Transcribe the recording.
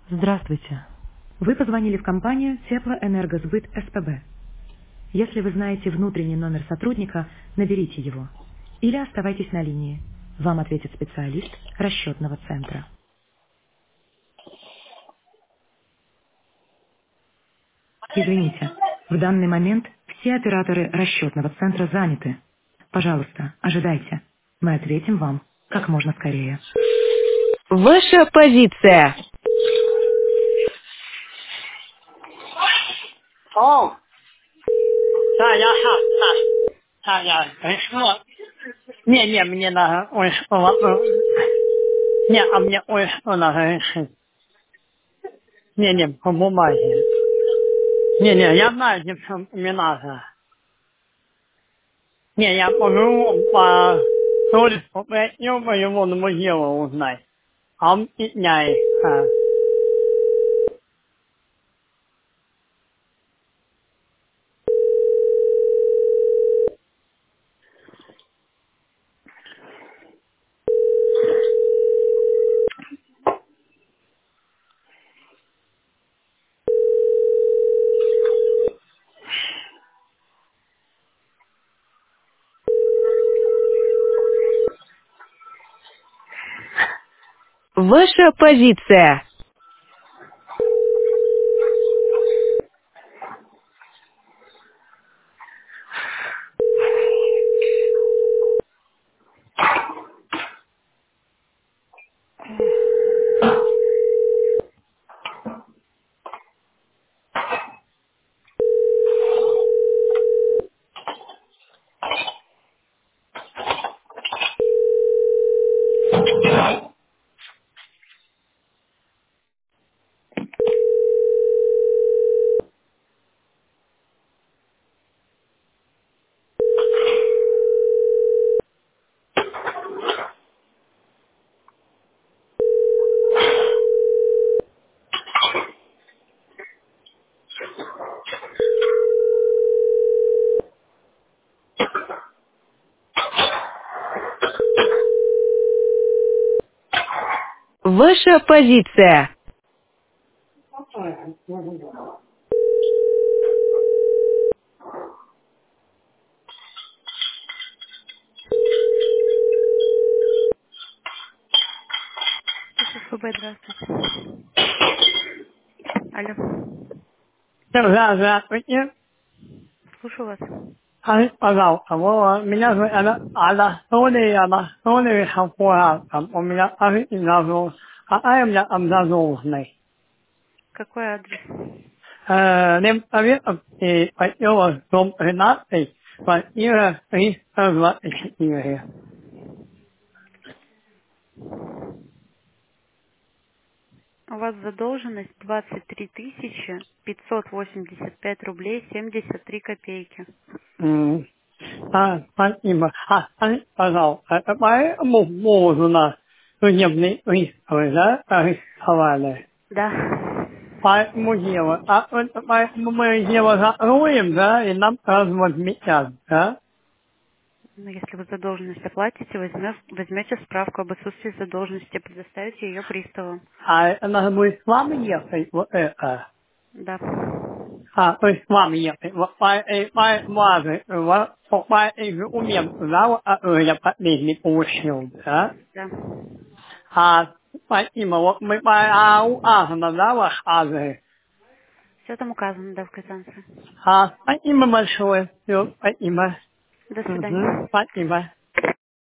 Здравствуйте. Вы позвонили в компанию Теплоэнергосбыт СПБ. Если вы знаете внутренний номер сотрудника, наберите его. Или оставайтесь на линии. Вам ответит специалист расчетного центра. Извините, в данный момент все операторы расчетного центра заняты. Пожалуйста, ожидайте. Мы ответим вам как можно скорее. Ваша позиция. 哦，大家很说，念不念的？我念不念？我是念不念？我是念不念？不嘛些，念也嘛就没那啥，念也不是我把手里我呗，有没有我那么些我来，好一年啊。 Ваша позиция. Ваша позиция. ССФБ, здравствуйте. Алло, 是不是？ слушаю вас. 我好过啊，我们家那时候，我们家 Какой адрес? 因为我说那因为 У вас задолженность 23 585 рублей 73 копейки. 是呢，好吧嘞。 Да. 目前我нам размечать, да? Но если вы задолженность оплатите, возьмете справку об отсутствии задолженности, предоставите ее приставам. Она будет с вами ехать, вот это. Да. То есть с вами ехать. Вот умеем, да, я не получил, да? Да. Спасибо, вот мы да, ваш адрес. Все там указано, да, в квитанции. Спасибо большое, все, спасибо. До свидания. Спасибо.